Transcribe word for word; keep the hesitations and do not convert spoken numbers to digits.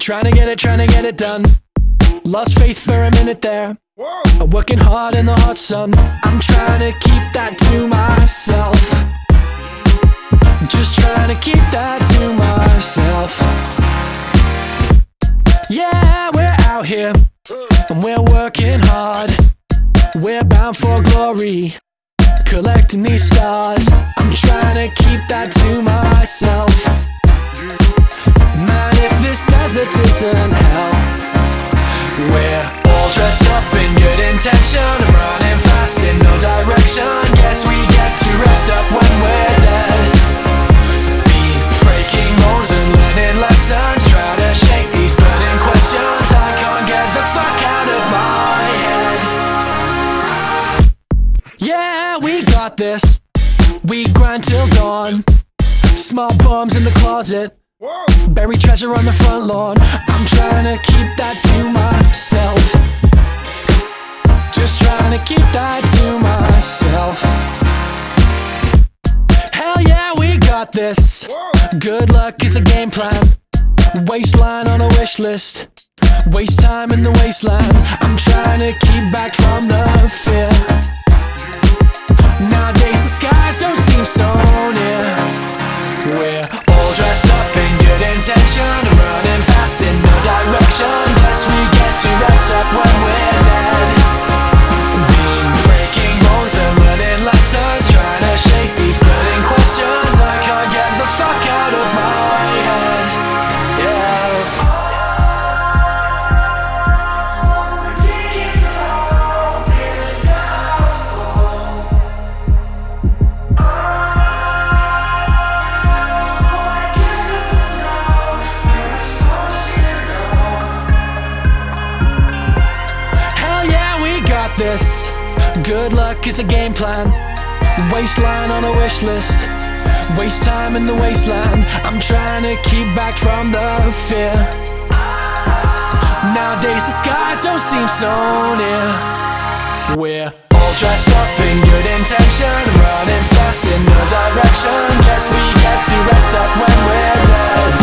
Trying to get it, trying to get it done. Lost faith for a minute there. Whoa. Working hard in the hot sun. I'm trying to keep that to myself. Just trying to keep that to myself. Yeah, we're out here and we're working hard. We're bound for glory, collecting these stars. I'm trying to keep that to myself. Man, if this desert isn't hell, we're all dressed up in good intention. I'm running fast in no direction. Guess we get to rest up when we're dead. Be breaking bones and learning lessons. Try to shake these burning questions. I can't get the fuck out of my head. Yeah, we got this. We grind till dawn. Small bombs in the closet. Whoa. Buried treasure on the front lawn. I'm trying to keep that to myself. Just trying to keep that to myself. Hell yeah, we got this. Whoa. Good luck is a game plan. Waistline on a wish list. Waste time in the wasteland. I'm trying to keep back from the fear. Nowadays the skies don't seem so near. We're all dressed up in good intention. I'm running fast in no direction. Guess we get to rest up when we're dead. Been breaking bones and learning lessons. Trying to shake these burning questions. I can't get the fuck out of my head. Yeah. This good luck is a game plan. Waistline on a wish list. Waste time in the wasteland. I'm trying to keep back from the fear. Nowadays the skies don't seem so near. We're all dressed up in good intention. Running fast in no direction. Guess we get to rest up when we're dead.